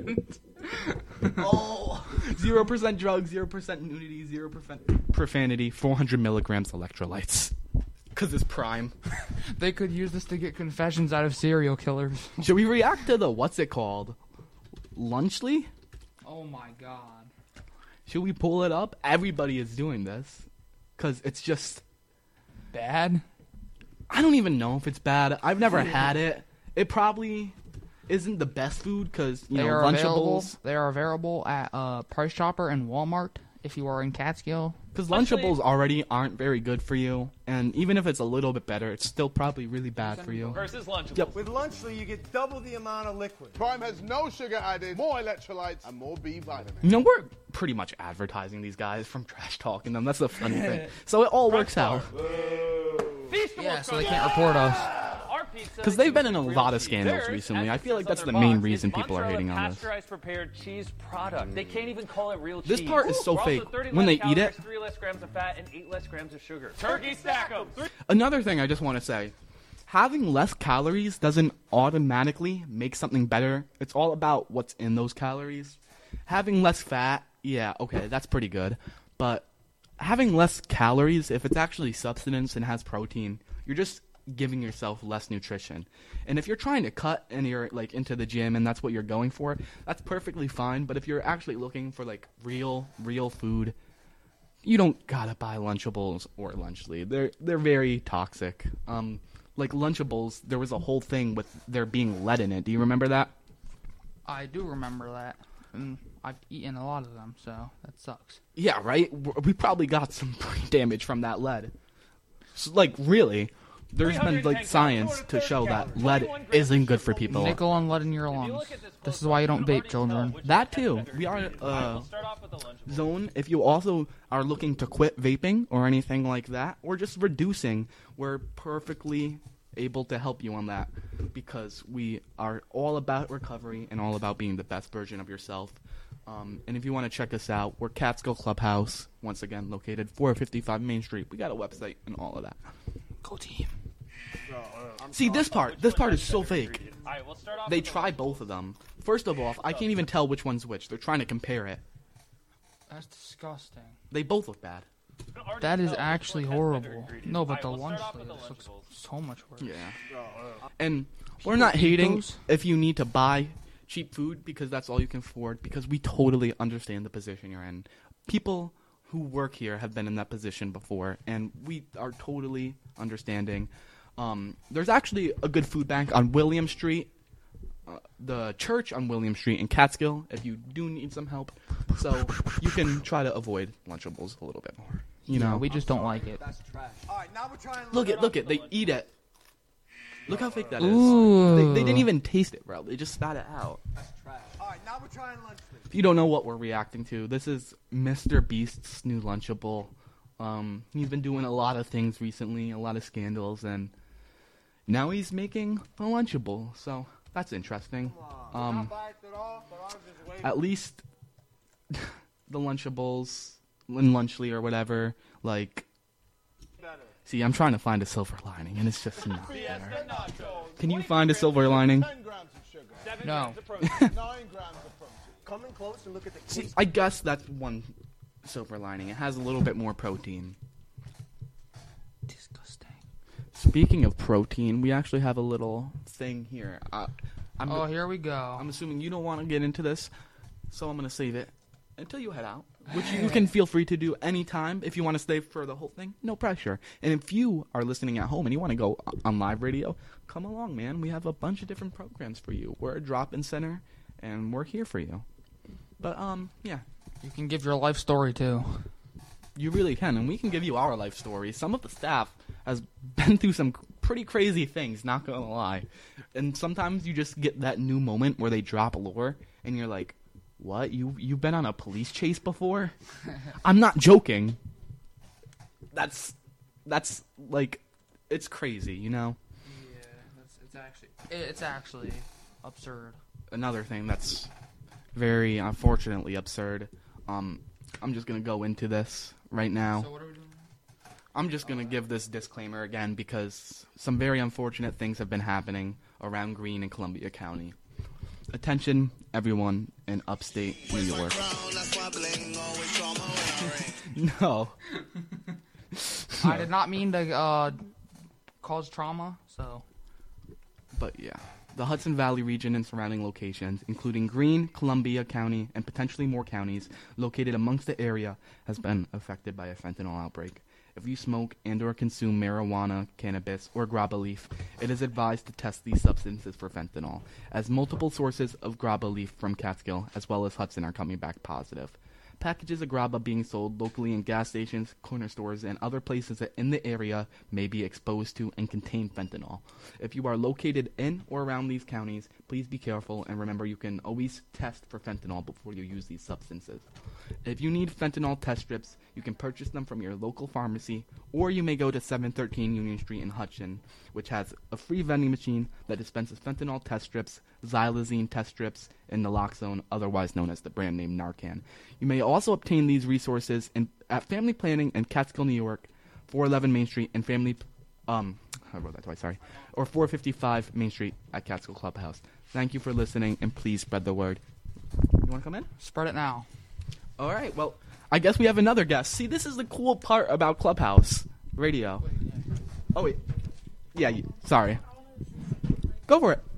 Oh, zero percent drugs, zero percent nudity, zero percent profanity, four hundred milligrams electrolytes. Because it's prime. They could use this to get confessions out of serial killers. Should we react to the what's it called? Lunchly? Oh my god. Should we pull it up? Everybody is doing this. Because it's just bad. I don't even know if it's bad. I've never had it. It probably isn't the best food because, you they know, are available, Lunchables. They are available at uh, Price Chopper and Walmart if you are in Catskill. Because Lunchables already aren't very good for you. And even if it's a little bit better, it's still probably really bad for you. Versus Lunchables. Yep. With Lunchly, you get double the amount of liquid. Prime has no sugar added, more electrolytes, and more B vitamins. You know, we're pretty much advertising these guys from trash talking them. That's the funny thing. So it all works out. Yeah, so they can't report us. Because they've been in a lot of scandals recently. I feel like that's the main reason people are hating on this. Pasteurized prepared cheese product. They can't even call it real cheese. This part is so We're fake. also thirty When less they eat it- calories, three less grams of fat, and eight less grams of sugar. Turkey stack 'em. Another thing I just want to say. Having less calories doesn't automatically make something better. It's all about what's in those calories. Having less fat, yeah, okay, that's pretty good. But having less calories, if it's actually substance and has protein, you're just giving yourself less nutrition. And if you're trying to cut and you're like into the gym and that's what you're going for, that's perfectly fine. But if you're actually looking for like real, real food, you don't gotta buy Lunchables or Lunchly. They're they're very toxic. Um, like Lunchables, there was a whole thing with there being lead in it. Do you remember that? I do remember that. And I've eaten a lot of them, so that sucks. Yeah, right? We probably got some brain damage from that lead. So, like, really, there's been, like, science to show that lead isn't good for people. Nickel and lead in your lungs. This is why you don't vape, children. That, too. We are, uh, Zone, if you also are looking to quit vaping or anything like that, or just reducing, we're perfectly able to help you on that because we are all about recovery and all about being the best version of yourself. Um, and if you want to check us out, we're Catskill Clubhouse, once again located four fifty-five Main Street. We got a website and all of that. Go team. See, this part, this part is so fake. They try both of them. First of all, I can't even tell which one's which. They're trying to compare it. That's disgusting. They both look bad. That is actually horrible. No, but the lunch looks so much worse. Yeah. And we're not hating if you need to buy cheap food because that's all you can afford, because we totally understand the position you're in. People who work here have been in that position before, and we are totally understanding. Um, there's actually a good food bank on William Street, uh, the church on William Street in Catskill, if you do need some help. So you can try to avoid Lunchables a little bit more. You know, yeah, we just don't like it. That's trash. All right, now we're trying to Look at, look at, they eat it. Look how fake that is. Ooh. They, they didn't even taste it, bro. They just spat it out. That's trash. All right, now we're trying Lunchly. If you don't know what we're reacting to, this is Mister Beast's new Lunchable. Um, he's been doing a lot of things recently, a lot of scandals, and now he's making a Lunchable. So that's interesting. Um, at least the Lunchables in Lunchly or whatever, like. See, I'm trying to find a silver lining, and it's just not there. Can you find a silver lining? No. Come in close and look at the See, I guess that's one silver lining. It has a little bit more protein. Disgusting. Speaking of protein, we actually have a little thing here. Uh, I'm Oh, here we go. I'm assuming you don't want to get into this, so I'm going to save it until you head out, which you can feel free to do anytime. If you want to stay for the whole thing, no pressure. And if you are listening at home and you want to go on live radio, come along, man. We have a bunch of different programs for you. We're a drop-in center, and we're here for you. But, um, yeah. You can give your life story, too. You really can, and we can give you our life stories. Some of the staff has been through some pretty crazy things, not gonna lie. And sometimes you just get that new moment where they drop lore, and you're like, what? You, you've been on a police chase before? I'm not joking. That's, that's, like, it's crazy, you know? It's actually it's actually absurd. Another thing that's very unfortunately absurd. Um, I'm just gonna go into this right now. So what are we doing? I'm just gonna give this disclaimer again because some very unfortunate things have been happening around Greene and Columbia County. Attention, everyone in upstate New York. No. I did not mean to uh, cause trauma, so. But yeah, the Hudson Valley region and surrounding locations, including Greene, Columbia County, and potentially more counties located amongst the area, has been affected by a fentanyl outbreak. If you smoke and or consume marijuana, cannabis, or graba leaf, it is advised to test these substances for fentanyl, as multiple sources of graba leaf from Catskill as well as Hudson are coming back positive. Packages of graba being sold locally in gas stations, corner stores, and other places in the area may be exposed to and contain fentanyl. If you are located in or around these counties, please be careful and remember you can always test for fentanyl before you use these substances. If you need fentanyl test strips, you can purchase them from your local pharmacy, or you may go to seven thirteen Union Street in Hudson, which has a free vending machine that dispenses fentanyl test strips, xylazine test strips, and naloxone, otherwise known as the brand name Narcan. You may also obtain these resources in, at Family Planning in Catskill, New York, four eleven Main Street, and Family, um, I wrote that twice, sorry, or four fifty-five Main Street at Catskill Clubhouse. Thank you for listening, and please spread the word. You want to come in? Spread it now. All right, well, I guess we have another guest. See, this is the cool part about Clubhouse Radio. Oh, wait. Yeah, you, sorry. Go for it.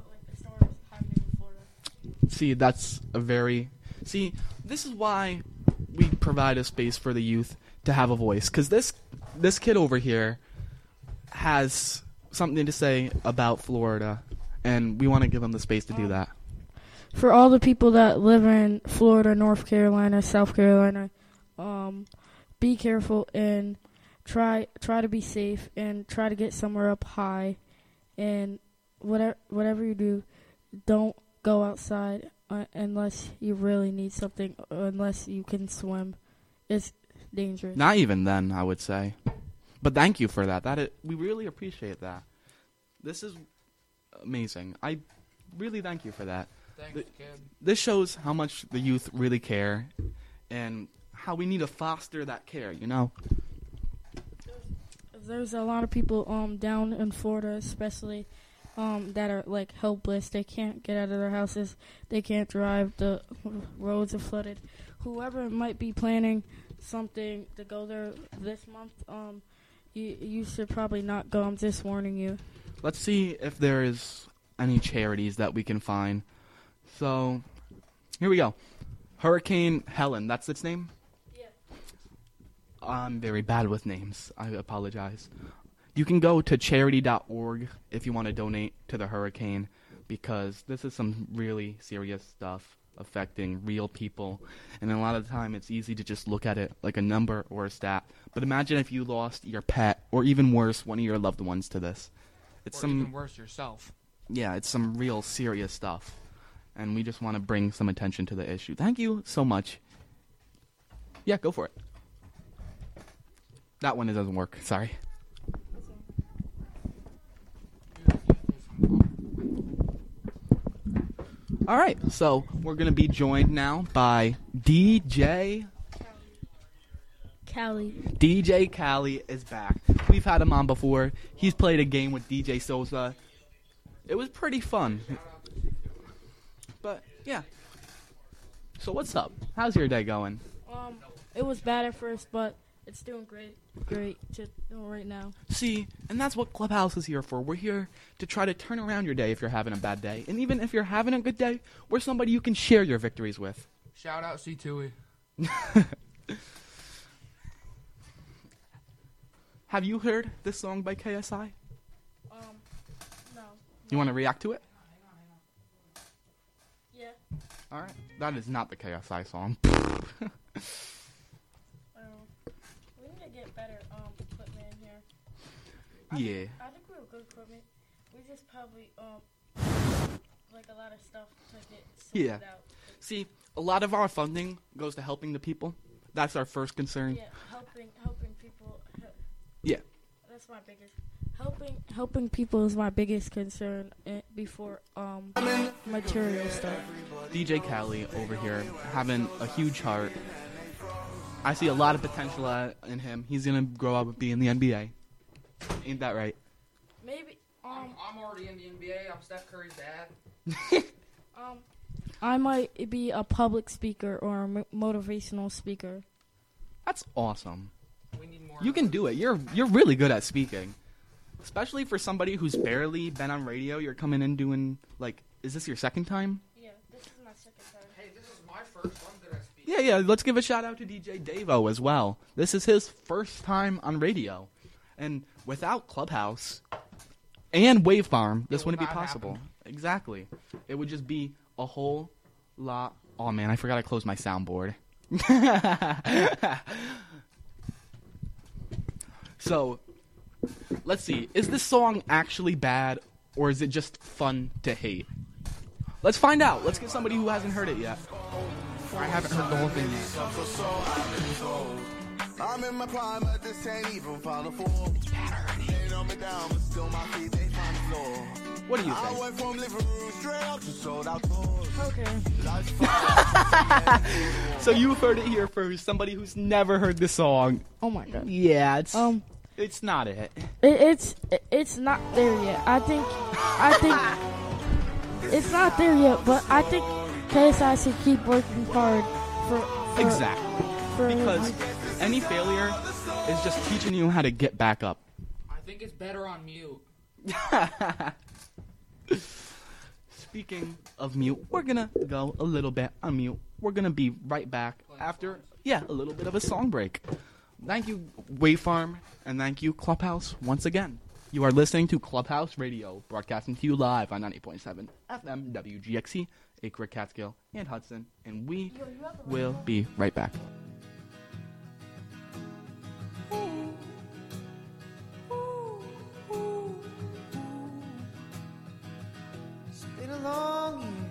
See, that's a very... See, this is why we provide a space for the youth to have a voice. Because this, this kid over here has something to say about Florida, and we want to give him the space to do that. For all the people that live in Florida, North Carolina, South Carolina, um, be careful and try try to be safe and try to get somewhere up high. And whatever whatever you do, don't go outside uh, unless you really need something, unless you can swim. It's dangerous. Not even then, I would say. But thank you for that. That it, we really appreciate that. This is amazing. I really thank you for that. Thanks, Th- kid. This shows how much the youth really care and how we need to foster that care, you know? There's a lot of people um down in Florida, especially um that are like helpless. They can't get out of their houses. They can't drive. The roads are flooded. Whoever might be planning something to go there this month, um, you you should probably not go. I'm just warning you. Let's see if there is any charities that we can find. So, here we go. Hurricane Helen, that's its name? Yeah. I'm very bad with names. I apologize. You can go to charity dot org if you want to donate to the hurricane, because this is some really serious stuff affecting real people. And a lot of the time, it's easy to just look at it like a number or a stat. But imagine if you lost your pet, or even worse, one of your loved ones to this. It's or some even worse, yourself. Yeah, it's some real serious stuff. And we just want to bring some attention to the issue. Thank you so much. Yeah, go for it. That one, it doesn't work. Sorry. All right, so we're going to be joined now by D J... Callie. D J Callie is back. We've had him on before. He's played a game with D J Sosa. It was pretty fun. But, yeah. So what's up? How's your day going? Um, it was bad at first, but it's doing great. Great to right now. See, and that's what Clubhouse is here for. We're here to try to turn around your day if you're having a bad day. And even if you're having a good day, we're somebody you can share your victories with. Shout out C two E. Have you heard this song by K S I? Um, no. You want to react to it? Yeah. All right. That is not the K S I song. um, we need to get better um equipment in here. I Yeah. Think, I think we have good equipment. We just probably um like a lot of stuff to get sorted Yeah. out. See, a lot of our funding goes to helping the people. That's our first concern. Yeah, helping helping people. He- Yeah. That's my biggest. Helping helping people is my biggest concern eh, before um material stuff. D J Khaled over here having a huge heart. I see a lot of potential uh, in him. He's gonna grow up and be in the N B A. Ain't that right? Maybe um I'm already in the N B A. I'm Steph Curry's dad. um I might be a public speaker or a mo- motivational speaker. That's awesome. We need more. You can do it. You're you're really good at speaking. Especially for somebody who's barely been on radio. You're coming in doing, like, is this your second time? Yeah, this is my second time. Hey, this is my first. I'm good at speaking. Yeah, yeah. Let's give a shout out to D J Davo as well. This is his first time on radio. And without Clubhouse and Wave Farm, this It wouldn't would be not possible. happen. Exactly. It would just be a whole lot. Oh, man, I forgot to close my soundboard. So, let's see. Is this song actually bad, or is it just fun to hate? Let's find out. Let's get somebody who hasn't heard it yet. I haven't heard the whole thing yet. I'm in my prime, but this ain't even final form. They know me down, but still my feet, they find the floor. What do you I think? went from living room straight up to sold out doors. Okay. So you've heard it here first. Somebody who's never heard this song. Oh my god. Yeah, it's Um it's not it. It, it's it, it's not there yet. I think I think it's not there yet, but I think K S I should keep working hard for, for Exactly. for Because any failure is just teaching you how to get back up. I think it's better on mute. Speaking of mute, we're gonna go a little bit on mute. We're gonna be right back after, yeah, a little bit of a song break. Thank you, Wave Farm, and thank you, Clubhouse, once again. You are listening to Clubhouse Radio, broadcasting to you live on ninety point seven F M W G X C, Acre, Catskill, and Hudson, and we will be right back. It's been a long year.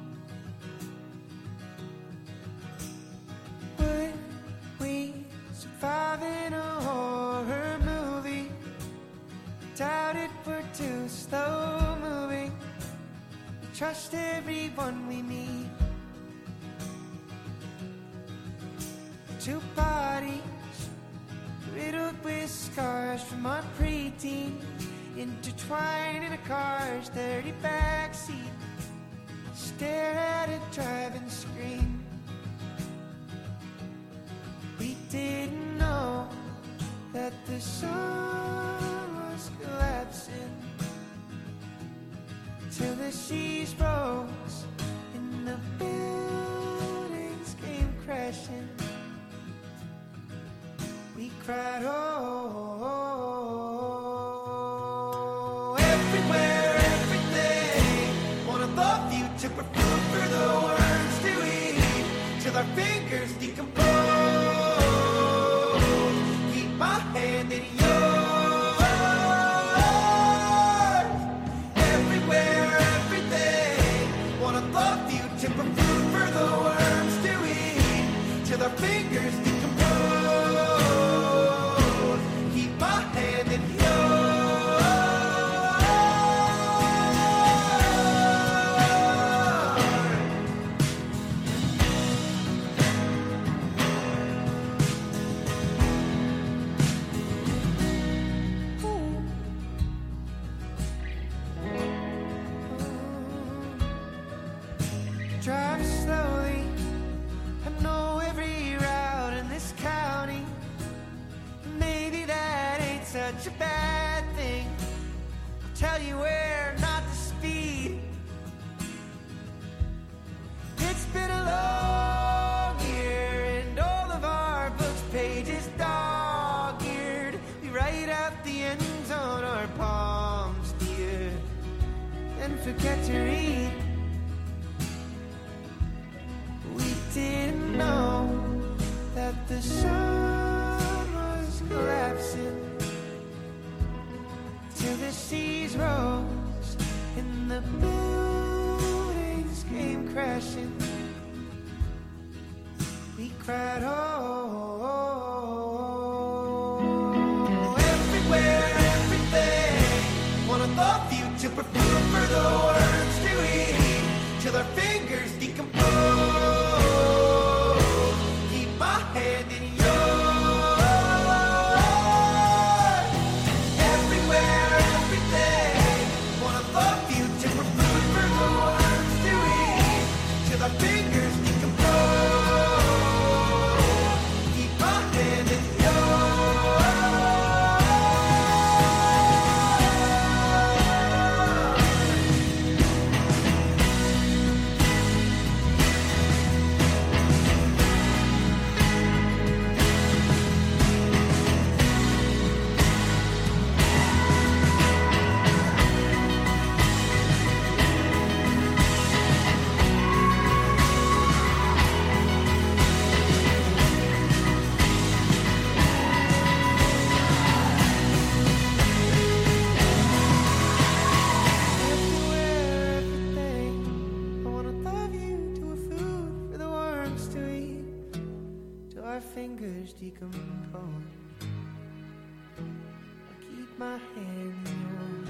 Would we survive in a horror movie? Doubt it, we're too slow moving. We trust everyone we meet. Two bodies riddled with scars from our preteen, intertwined in a car's dirty backseat. Stare at a driving screen. We didn't know that the sun was collapsing till the seas rose and the buildings came crashing. We cried, oh, everywhere, everything. Wanna the future, but food for the worms to eat till our fingers decompose. Keep my hand in yours. Everywhere, everything. Wanna the future, but food for the worms to eat till our fingers decompose. Keep my hand in yours. Drive slowly. I know every route in this county. Maybe that ain't such a bad thing. I'll tell you where not to speed. It's been a long year, and all of our books' pages dog-eared. We write out the ends on our palms, dear, and forget to read. We didn't know that the sun was collapsing till the seas rose and the buildings came crashing. We cried, oh, everywhere, everything. superfood for the worms to eat, till our fingers decompose. Keep my hand in yours, everywhere, everything. One of the few superfood for the worms to eat, till our fingers decompose. Keep my hand in fingers decompose. I keep my hand in yours.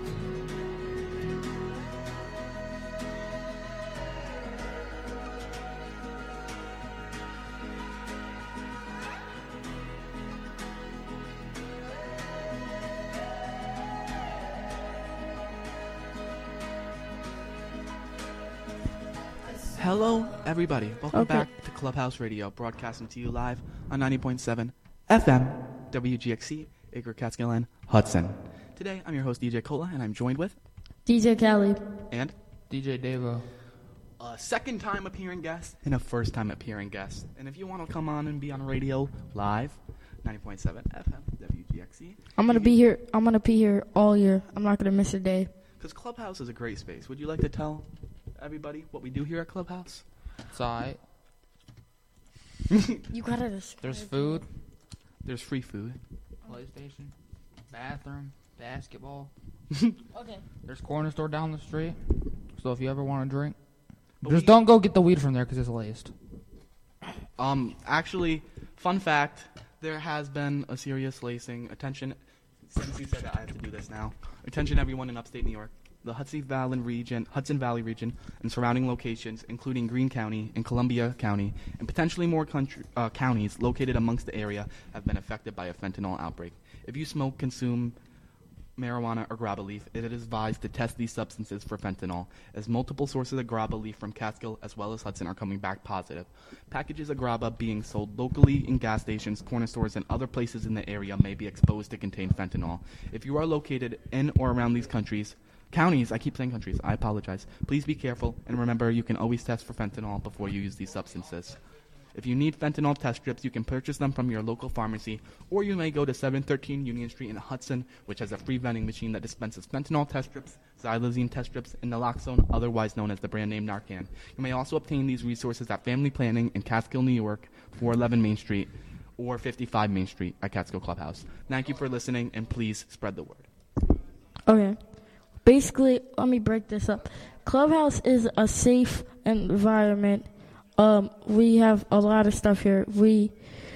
Hello, everybody. Welcome Okay. back to Clubhouse Radio, broadcasting to you live on ninety point seven F M, W G X C, Acre, Catskill, and Hudson. Today, I'm your host, D J Cola, and I'm joined with D J Cali. And D J Devo. A second time appearing guest and a first time appearing guest. And if you want to come on and be on radio live, ninety point seven F M, W G X C. I'm gonna be here. I'm gonna be here all year. I'm not gonna miss a day. Because Clubhouse is a great space. Would you like to tell everybody what we do here at Clubhouse? It's alright. You gotta describe. There's food. There's free food. PlayStation. Bathroom. Basketball. Okay. There's corner store down the street. So if you ever want to drink, But just we- don't go get the weed from there because it's laced. Um, actually, fun fact, there has been a serious lacing. Attention, since you said that, I have to do this now. Attention everyone in upstate New York. The Hudson Valley region, Hudson Valley region, and surrounding locations, including Greene County and Columbia County, and potentially more country, uh, counties located amongst the area, have been affected by a fentanyl outbreak. If you smoke, consume marijuana, or grab a leaf, it is advised to test these substances for fentanyl, as multiple sources of grab a leaf from Catskill as well as Hudson are coming back positive. Packages of graba being sold locally in gas stations, corner stores, and other places in the area may be exposed to contain fentanyl. If you are located in or around these countries, counties, I keep saying countries, I apologize. Please be careful, and remember you can always test for fentanyl before you use these substances. If you need fentanyl test strips, you can purchase them from your local pharmacy, or you may go to seven thirteen Union Street in Hudson, which has a free vending machine that dispenses fentanyl test strips, xylazine test strips, and naloxone, otherwise known as the brand name Narcan. You may also obtain these resources at Family Planning in Catskill, New York, four eleven Main Street, or fifty-five Main Street at Catskill Clubhouse. Thank you for listening, and please spread the word. Okay. Basically, let me break this up. Clubhouse is a safe environment. Um, we have a lot of stuff here. We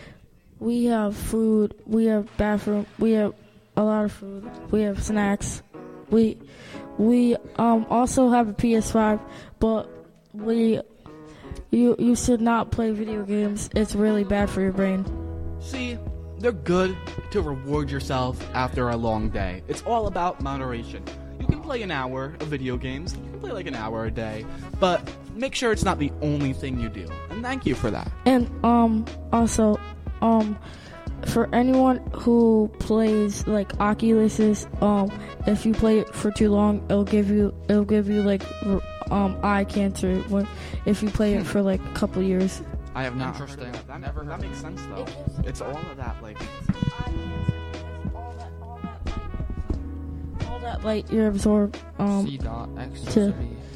we have food. We have bathroom. We have a lot of food. We have snacks. We we um also have a P S five, but we you you should not play video games. It's really bad for your brain. See, they're good to reward yourself after a long day. It's all about moderation. You can play an hour of video games. You can play like an hour a day, but make sure it's not the only thing you do. And thank you for that. And um also um for anyone who plays like Oculuses, um if you play it for too long, it'll give you it'll give you like r- um eye cancer when if you play it for like a couple years. I have not Interesting. heard of that. That, Never that heard makes sense though. It's all of that like All that light you absorb um C dot X to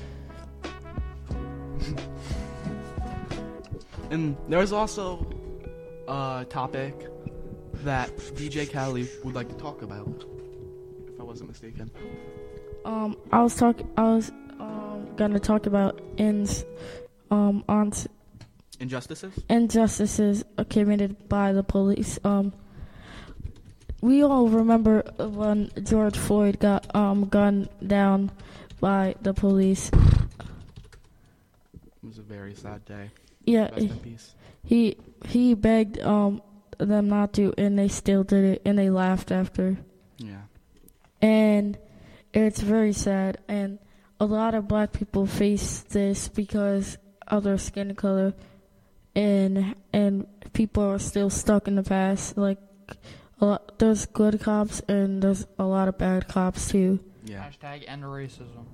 And there's also a topic that D J Cali would like to talk about, if I wasn't mistaken. um I was talking I was um gonna talk about ins um on s- Injustices? injustices committed by the police. Um we all remember when George Floyd got um gunned down by the police. It was a very sad day. Yeah, Rest in peace. he he begged um them not to, and they still did it, and they laughed after. Yeah. And it's very sad, and a lot of black people face this because of their skin color, and and people are still stuck in the past. Like, a lot, there's good cops and there's a lot of bad cops too. Yeah. Hashtag end racism.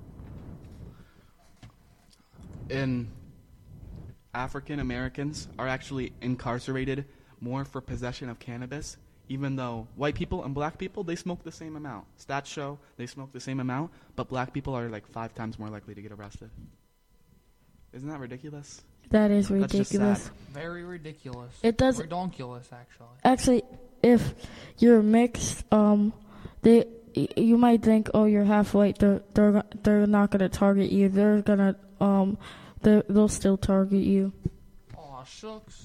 And African Americans are actually incarcerated more for possession of cannabis, even though white people and black people, they smoke the same amount. Stats show they smoke the same amount, but black people are like five times more likely to get arrested. Isn't that ridiculous? That is That's just ridiculous. sad. Very ridiculous. It does- Redonkulous, actually. Actually, if you're mixed, um, they y- you might think, oh, you're half white. They're they're they're not gonna target you. They're gonna um, they they'll still target you. Aw, shucks.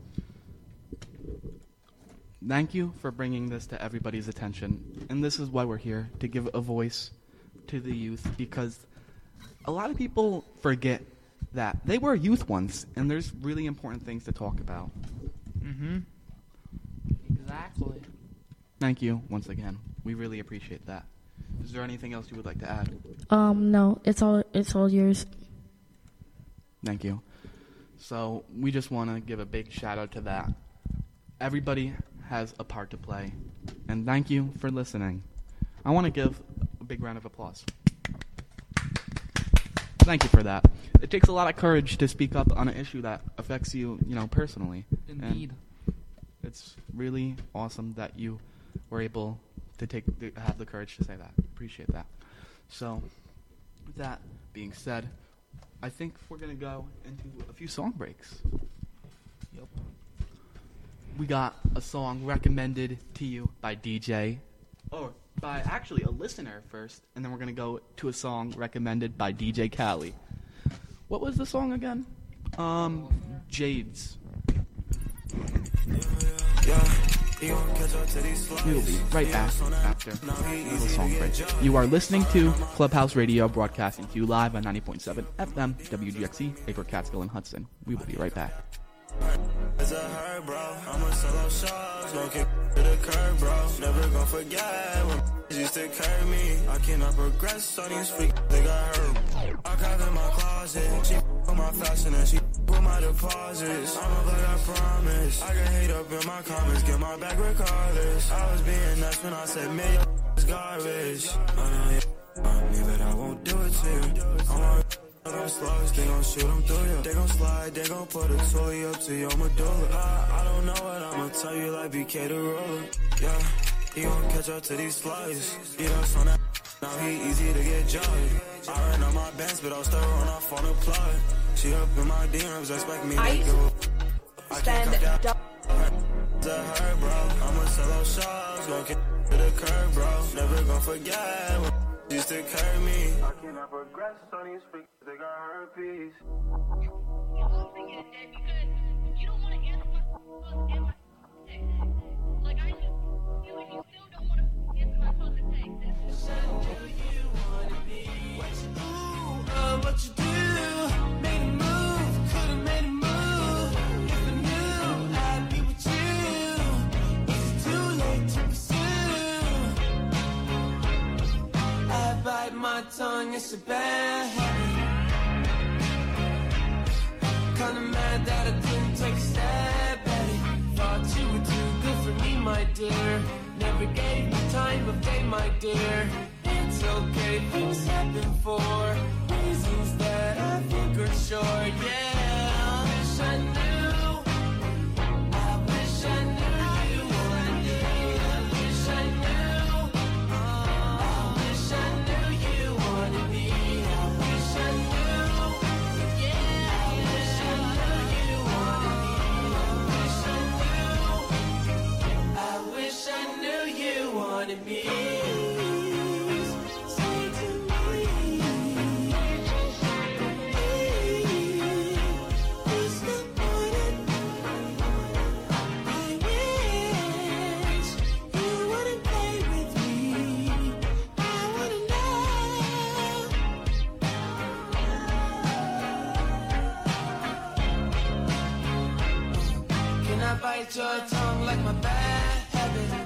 Thank you for bringing this to everybody's attention. And this is why we're here, to give a voice to the youth, because a lot of people forget that they were youth once, and there's really important things to talk about. Mm-hmm. Exactly. Thank you once again. We really appreciate that. Is there anything else you would like to add? Um, no, it's all it's all yours. Thank you. So we just want to give a big shout out to that. Everybody has a part to play. And thank you for listening. I want to give a big round of applause. Thank you for that. It takes a lot of courage to speak up on an issue that affects you, you know, personally. Indeed. And it's really awesome that you were able to take to have the courage to say that. Appreciate that. So, with that being said, I think we're going to go into a few song breaks. Yep. We got a song recommended to you by D J, or by actually a listener first, and then we're going to go to a song recommended by D J Khaley. What was the song again? Um, Jades. We will be right back after a little song break. You are listening to Clubhouse Radio, broadcasting to you live on ninety point seven F M, W G X C, Acre, Catskill, and Hudson. We will be right back. It's a hurt, bro. I'm a solo shots, gon' kick to the curb, bro. Never gon' forget when used to curb me. I cannot progress on these freaks, they got hurt. I got in my closet, she on my fashion and she with my deposits. I'm a black, I promise. I can hate up in my comments, get my back regardless. I was being nice when I said, man, your is garbage. I know you want me, but I won't do it to you. I want them slugs, they gon' shoot them through you. They gon' slide, they gon' put a toy up to your medulla. I, I don't know what I'ma tell you like B K the ruler. Yeah, he gon' catch up to these slugs. He done on that, now he easy to get judged. I ran on my bench, but I'll still run off on the plug. She up in my D Ms, expect me to I go. I can't spend cut that. It's a hurt, bro. I'm a solo shots, gon' kick to the curb, bro. Never gon' forget when used to curb me. I cannot progress on these freaks, they got herpes. You don't want to answer my like I just feel like you still don't want to answer my phone and text. Do you want to be what you do? Uh, what you do? Made a move, could have made a move. If I knew I'd be with you, it's too late to pursue. I bite my tongue, it's a bad habit. Kinda mad that I didn't take a stab at it. Thought you were too good for me, my dear. Never gave me time of day, my dear. It's okay, things happen for reasons that I think are sure. Yeah, I wish I knew. I wish I knew you one day. I wish I knew. I wish I knew you wanted me. I wish I knew. Yeah, I wish I knew you wanted me. I wish I knew. I wish I knew you wanted me. Say to me. bite your tongue like my bad habit.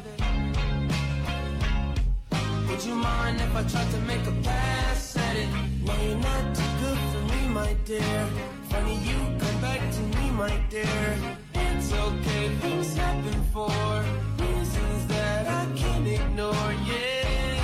Would you mind if I tried to make a pass at it? No, you're not too good for me, my dear. Funny you come back to me, my dear. It's okay, things happen for reasons that I can't ignore, yeah.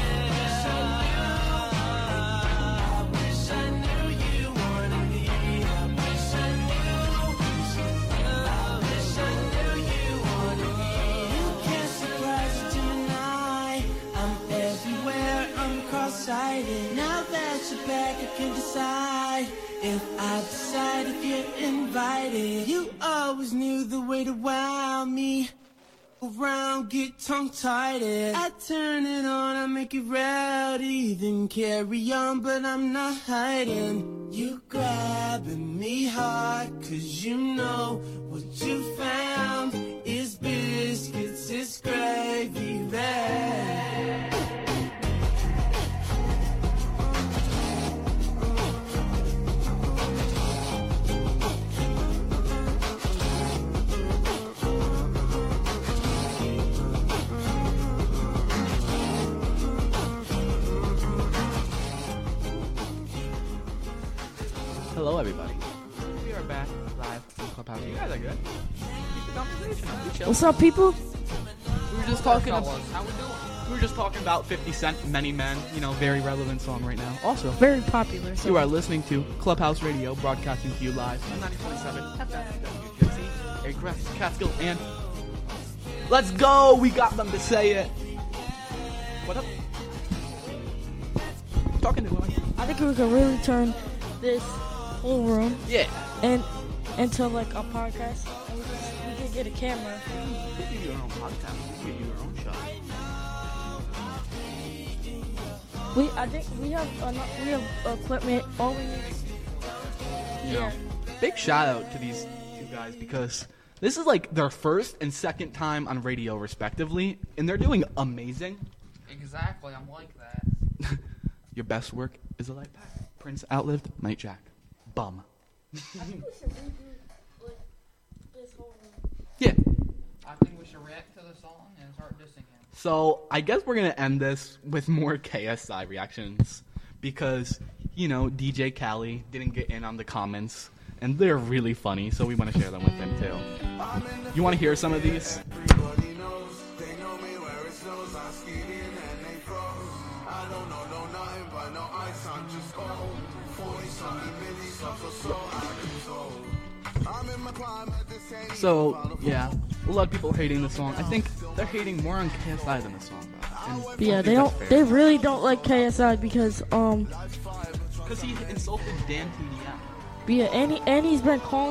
I wish I knew you wanted me. I wish I knew. I wish I knew you wanted me. You can't surprise a Gemini. I'm everywhere, I'm cross-sighted. Now that you're back, I can decide if I decide if you're invited. You always knew the way to wow me. Around, get tongue-tied. I turn it on, I make it rowdy. Then carry on, but I'm not hiding. You grabbing me hard, cause you know what you found is biscuits, it's gravy there. Hello, everybody. We are back live from Clubhouse. You guys are good. Keep the conversation up. We chill. What's up, people? We were just talking about how we doing. We were just talking about fifty Cent, Many Men. You know, very relevant song right now. Also, very popular. So you are listening to Clubhouse Radio, broadcasting to you live on ninety point seven F M W J C, Acra, Catskill, and let's go. We got them to say it. What up? Talking to them. I think we can really turn this whole room, yeah, and into like a podcast. And we, just, we could get a camera. You could do your own podcast. You could do your own show. We, I think we have enough. We have equipment. All we need. You know, big shout out to these two guys because this is like their first and second time on radio, respectively, and they're doing amazing. Exactly, I'm like that. Your best work is a light pack. Prince outlived Night Jack. Bum. Yeah. I think we should react to the song and start dissing him. So I guess we're gonna end this with more K S I reactions because you know D J Khaled didn't get in on the comments and they're really funny, so we want to share them with him too. You want to hear some of these? So, yeah, a lot of people hating the song. I think they're hating more on K S I than the song, though. And Yeah, they don't. They really don't like K S I because um. Because he insulted Dan T D M. Yeah, and he, and he's been calling